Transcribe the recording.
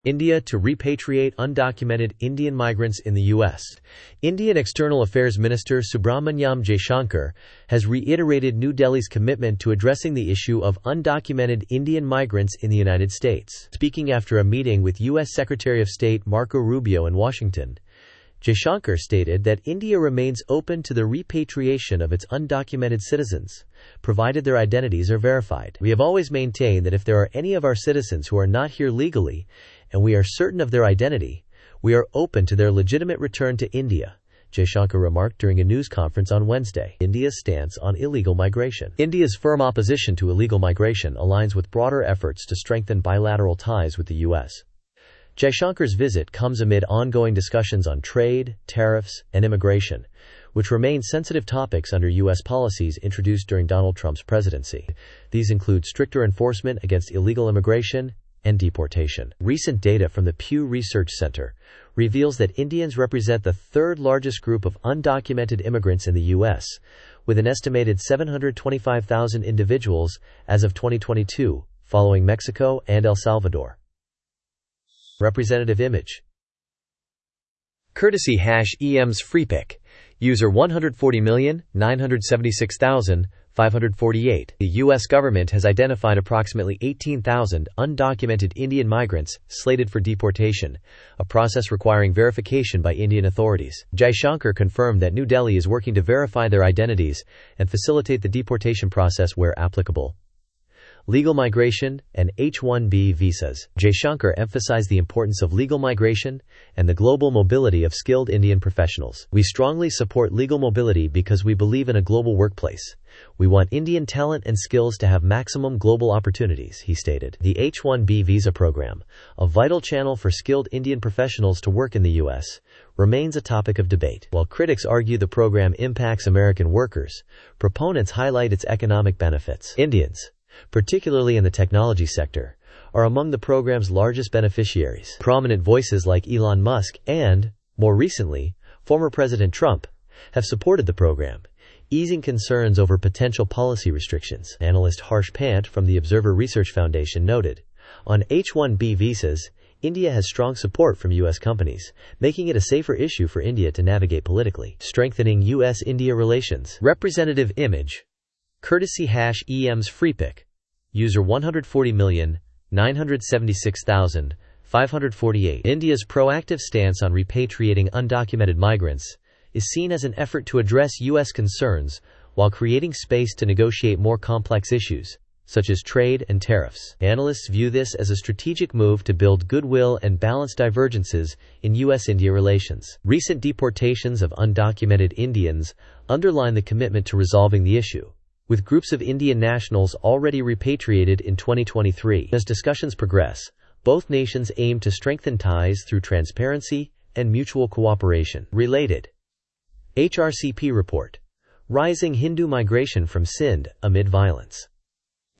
India to repatriate undocumented Indian migrants in the U.S. Indian External Affairs Minister Subrahmanyam Jaishankar has reiterated New Delhi's commitment to addressing the issue of undocumented Indian migrants in the United States. Speaking after a meeting with U.S. Secretary of State Marco Rubio in Washington, Jaishankar stated that India remains open to the repatriation of its undocumented citizens, provided their identities are verified. We have always maintained that if there are any of our citizens who are not here legally, and we are certain of their identity, we are open to their legitimate return to India, Jaishankar remarked during a news conference on Wednesday. India's stance on illegal migration. India's firm opposition to illegal migration aligns with broader efforts to strengthen bilateral ties with the U.S. Jaishankar's visit comes amid ongoing discussions on trade, tariffs, and immigration, which remain sensitive topics under U.S. policies introduced during Donald Trump's presidency. These include stricter enforcement against illegal immigration and deportation. Recent data from the Pew Research Center reveals that Indians represent the third largest group of undocumented immigrants in the U.S., with an estimated 725,000 individuals as of 2022, following Mexico and El Salvador. Representative image. Courtesy #EM's FreePick. User 140,976,548. The U.S. government has identified approximately 18,000 undocumented Indian migrants slated for deportation, a process requiring verification by Indian authorities. Jaishankar confirmed that New Delhi is working to verify their identities and facilitate the deportation process where applicable. Legal migration and H-1B visas. Jaishankar emphasized the importance of legal migration and the global mobility of skilled Indian professionals. We strongly support legal mobility because we believe in a global workplace. We want Indian talent and skills to have maximum global opportunities, he stated. The H-1B visa program, a vital channel for skilled Indian professionals to work in the U.S., remains a topic of debate. While critics argue the program impacts American workers, proponents highlight its economic benefits. Indians, particularly in the technology sector, are among the program's largest beneficiaries. Prominent voices like Elon Musk and, more recently, former President Trump, have supported the program, easing concerns over potential policy restrictions. Analyst Harsh Pant from the Observer Research Foundation noted, on H-1B visas, India has strong support from U.S. companies, making it a safer issue for India to navigate politically. Strengthening U.S.-India relations. Representative image. Courtesy #EM's FreePick. User 140,976,548. India's proactive stance on repatriating undocumented migrants is seen as an effort to address U.S. concerns while creating space to negotiate more complex issues, such as trade and tariffs. Analysts view this as a strategic move to build goodwill and balance divergences in U.S.-India relations. Recent deportations of undocumented Indians underline the commitment to resolving the issue, with groups of Indian nationals already repatriated in 2023. As discussions progress, both nations aim to strengthen ties through transparency and mutual cooperation. Related. HRCP report. Rising Hindu migration from Sindh amid violence.